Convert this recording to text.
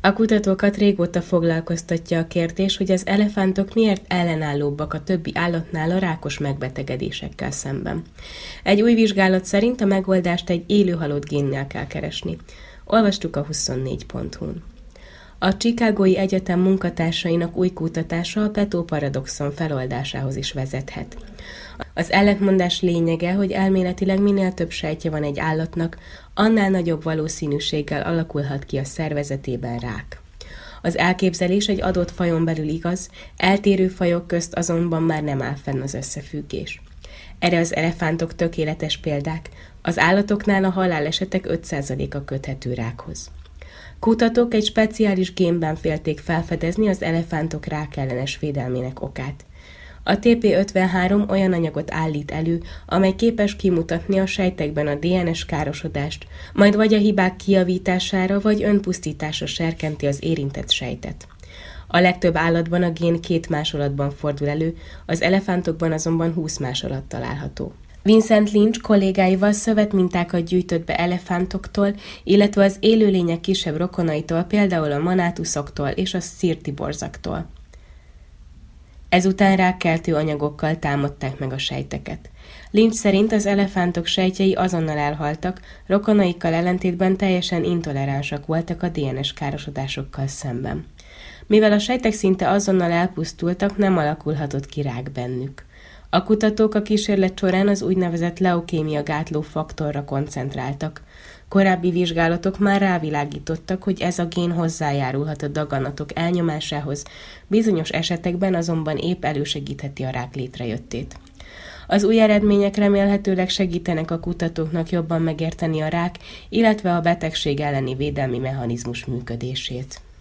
A kutatókat régóta foglalkoztatja a kérdés, hogy az elefántok miért ellenállóbbak a többi állatnál a rákos megbetegedésekkel szemben. Egy új vizsgálat szerint a megoldást egy élő halott génnel kell keresni. Olvastuk a 24.hu-n. A Chicagói Egyetem munkatársainak új kutatása a Peto-paradoxon feloldásához is vezethet. Az ellentmondás lényege, hogy elméletileg minél több sejtje van egy állatnak, annál nagyobb valószínűséggel alakulhat ki a szervezetében rák. Az elképzelés egy adott fajon belül igaz, eltérő fajok közt azonban már nem áll fenn az összefüggés. Erre az elefántok tökéletes példák, az állatoknál a halálesetek 5%-a köthető rákhoz. Kutatók egy speciális génben félték felfedezni az elefántok rákellenes védelmének okát. A TP53 olyan anyagot állít elő, amely képes kimutatni a sejtekben a DNS károsodást, majd vagy a hibák kijavítására, vagy önpusztításra serkenti az érintett sejtet. A legtöbb állatban a gén 2 másolatban fordul elő, az elefántokban azonban 20 másolat található. Vincent Lynch kollégáival szövetmintákat gyűjtött be elefántoktól, illetve az élőlények kisebb rokonaitól, például a manátuszoktól és a szirtiborzaktól. Ezután rákkeltő anyagokkal támadták meg a sejteket. Lynch szerint az elefántok sejtjei azonnal elhaltak, rokonaikkal ellentétben teljesen intoleránsak voltak a DNS károsodásokkal szemben. Mivel a sejtek szinte azonnal elpusztultak, nem alakulhatott ki rák bennük. A kutatók a kísérlet során az úgynevezett leukémia gátló faktorra koncentráltak. Korábbi vizsgálatok már rávilágítottak, hogy ez a gén hozzájárulhat a daganatok elnyomásához, bizonyos esetekben azonban épp elősegítheti a rák létrejöttét. Az új eredmények remélhetőleg segítenek a kutatóknak jobban megérteni a rák, illetve a betegség elleni védelmi mechanizmus működését.